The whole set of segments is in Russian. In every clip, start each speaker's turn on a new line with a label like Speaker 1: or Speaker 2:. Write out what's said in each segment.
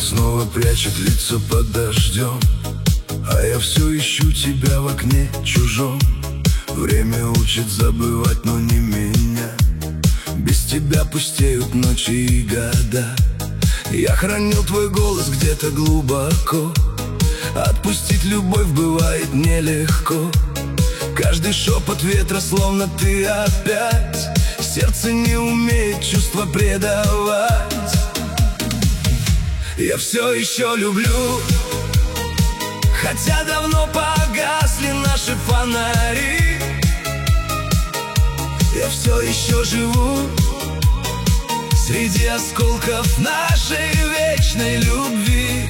Speaker 1: снова прячет лица под дождем, а я все ищу тебя в окне чужом. Время учит забывать, но не меня. Без тебя пустеют ночи и года. Я хранил твой голос где-то глубоко. Отпустить любовь бывает нелегко. Каждый шепот ветра, словно ты опять. Сердце не умеет чувства предавать. Я все еще люблю, хотя давно погасли наши фонари. Я все еще живу среди осколков нашей вечной любви.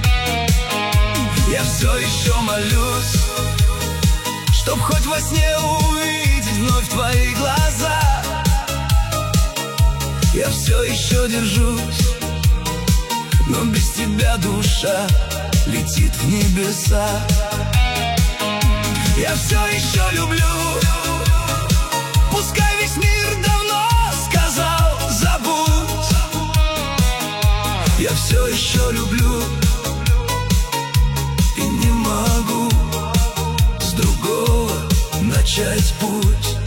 Speaker 1: Я все еще молюсь, чтоб хоть во сне увидеть вновь твои глаза. Я все еще держусь, но без тебя душа летит в небеса. Я все еще люблю, пускай весь мир давно сказал забудь. Я все еще люблю и не могу с другого начать путь.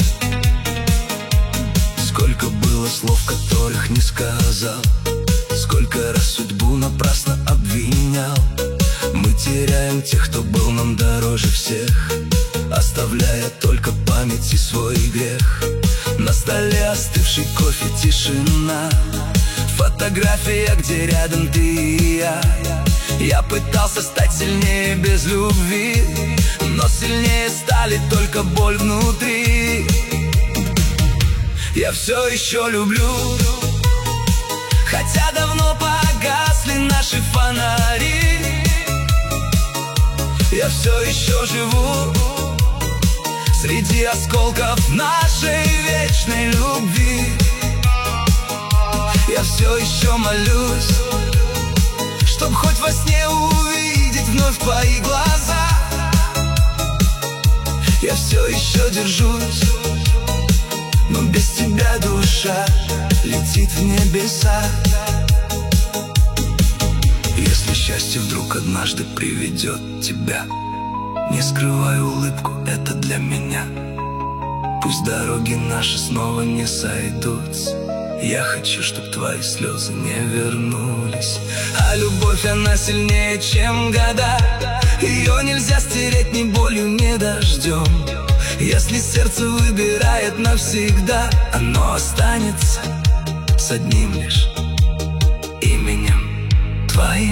Speaker 1: Сколько было слов, которых не сказал, сколько раз судьбу напрасно обвинял. Мы теряем тех, кто был нам дороже всех, оставляя только память и свой грех. На столе остывший кофе, тишина, фотография, где рядом ты и я. Я пытался стать сильнее без любви, но сильнее стали только боль внутри. Я все еще люблю, хотя давно погасли наши фонари. Я все еще живу среди осколков нашей вечной любви. Я все еще молюсь, чтоб хоть во сне увидеть вновь твои глаза. Я все еще держусь, но без тебя душа летит в небеса. Если счастье вдруг однажды приведет тебя, не скрывай улыбку, это для меня. Пусть дороги наши снова не сойдутся. Я хочу, чтоб твои слезы не вернулись. А любовь, она сильнее, чем года. Ее нельзя стереть ни болью, ни дождем. Если сердце выбирает навсегда, оно останется с одним лишь именем твоим.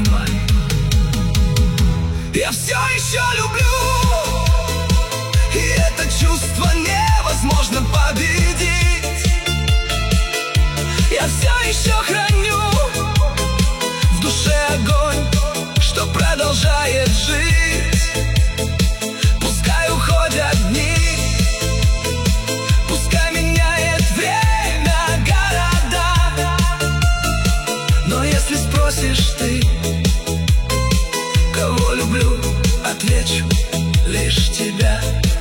Speaker 1: Я все еще люблю, и это чувство невозможно победить. Я все еще храню в душе огонь, что продолжает жить. Пускай уходят дни, пускай меняет время города, но если спросишь ты, кого люблю, отвечу лишь тебя.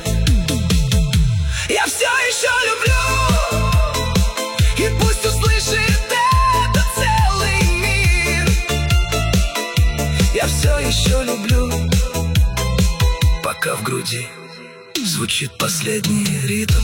Speaker 1: Я все еще люблю, и пусть услышит это целый мир. Я все еще люблю, пока в груди звучит последний ритм.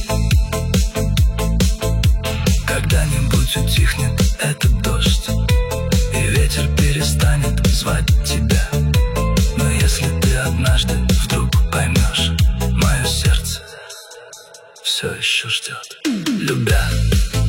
Speaker 1: Когда-нибудь утихнет этот дождь, и ветер перестанет звать тебя. Но если ты однажды вдруг поймешь, мое сердце все еще ждет, любя.